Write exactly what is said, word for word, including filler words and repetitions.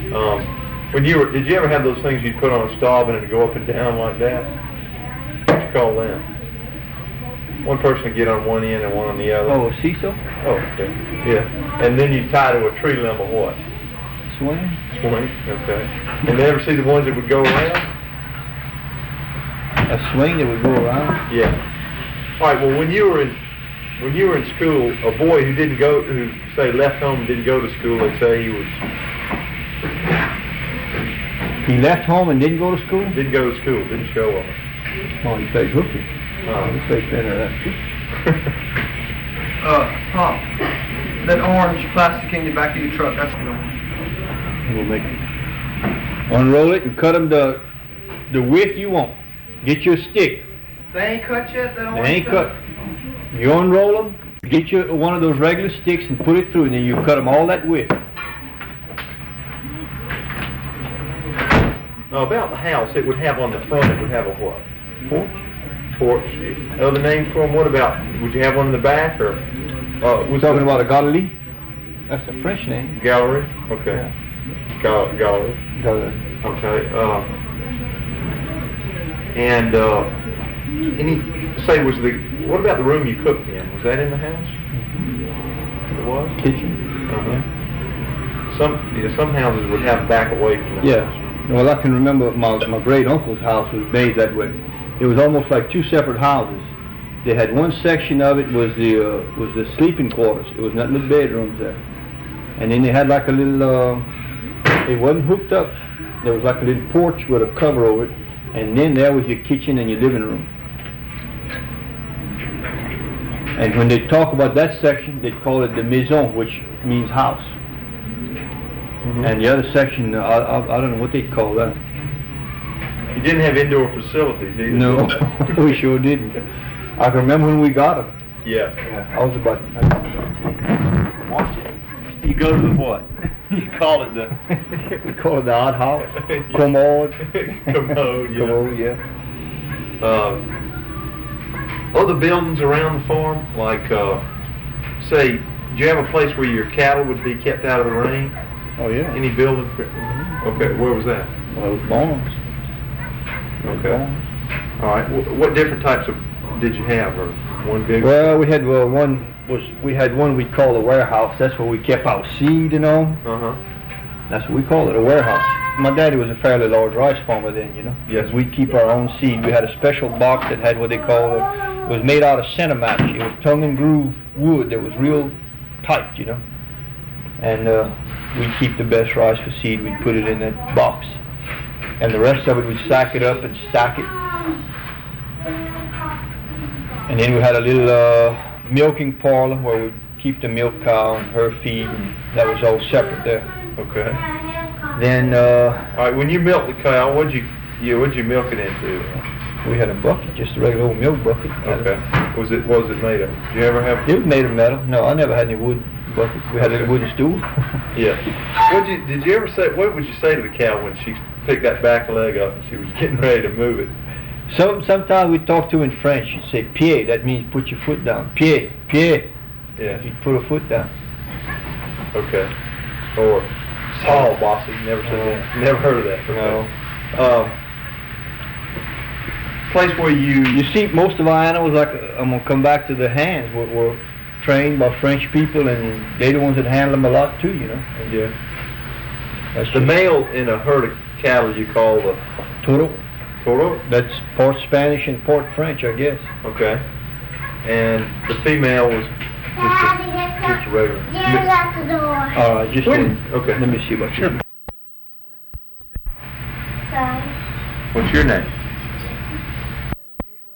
Um, when you were, did you ever have those things you put on a stall and it'd go up and down like that? What you call them? One person would get on one end and one on the other. Oh, a seesaw? Oh, okay. Yeah. And then you tie to a tree limb or what? Swing? Swing, okay. And you ever see the ones that would go around? A swing that would go around? Yeah. All right, well, when you were in when you were in school, a boy who didn't go, who, say, left home and didn't go to school, let's say he was... He left home and didn't go to school? Didn't go to school, didn't show up. Oh, he played hooky. Oh. He played better than that, too. Uh, Pop, that orange plastic in the back of your truck, that's the one. We'll make it. Unroll it and cut them the, the width you want. Get your stick. They ain't cut yet, that They orange ain't stuff? cut. You unroll them, get you one of those regular sticks and put it through, and then you cut them all that width. Now, about the house, it would have on the front, it would have a what? Porch. Porch. Other names for them? What about, would you have one in the back, or? Uh, We're talking about a galerie. That's a French name. Gallery? Okay. Yeah. Gal gallery. Galerie. Okay. Uh, and uh, any, say, was the, what about the room you cooked in? Was that in the house? Mm-hmm. It was? Kitchen. Uh-huh. Some, yeah, some houses would have back away from the Yeah. house. Well, I can remember my, my great uncle's house was made that way. It was almost like two separate houses. They had one section of it was the uh, was the sleeping quarters. It was nothing but bedrooms there. And then they had like a little, uh, it wasn't hooked up. There was like a little porch with a cover over it. And then there was your kitchen and your living room. And when they talk about that section, they call it the maison, which means house. Mm-hmm. And the other section, I, I, I don't know what they call that. You didn't have indoor facilities either. No, we sure didn't. I can remember when we got them. Yeah. Yeah, I was about. Watch it. You go to the what? You call it the... We call it the odd house. Yeah. Commode. Commode, yeah. Commode, yeah. Uh, other buildings around the farm, like, uh, say, do you have a place where your cattle would be kept out of the rain? Oh, yeah. Any building? Mm-hmm. Okay, where was that? Well, it was barns. Okay. All right. W what different types of did you have, or one big? Well, we had uh, one was we had one we called a warehouse. That's where we kept our seed, you know. Uh huh. That's what we called it, a warehouse. My daddy was a fairly large rice farmer then, you know. Yes. We'd keep our own seed. We had a special box that had what they call it. It was made out of center match. It was tongue and groove wood that was real tight, you know. And uh, we'd keep the best rice for seed. We'd put it in that box. And the rest of it, we'd sack it up and stack it. And then we had a little uh, milking parlor where we'd keep the milk cow and her feed, and that was all separate there. Okay. Then uh, All right. When you milked the cow, what'd you, you what'd you milk it into? we had a bucket, just a regular old milk bucket. Okay. Was it what was it made of? Did you ever have? It was made of metal. No, I never had any wood buckets. We had a little wooden stool. Yeah. What you did you ever say? What would you say to the cow when she picked that back leg up and she was getting ready to move it? Some sometimes we talk to her in French. You'd say pied. That means put your foot down. Pied, pied. Yeah. You'd put her foot down. Okay. Or Saul bossy. Never said that. Never heard of that. No. Uh, place where you You see, most of our animals, like uh, I'm gonna come back to the hands, were, were trained by French people, and they're the ones that handle them a lot too. You know. And yeah. that's The just male in a herd of cattle you call the toro. toro. That's part Spanish and part French, I guess. Okay. And the female was just a, just a regular. You're at the door. All right, just When? let, Okay. let me see what you. Sorry. What's your name?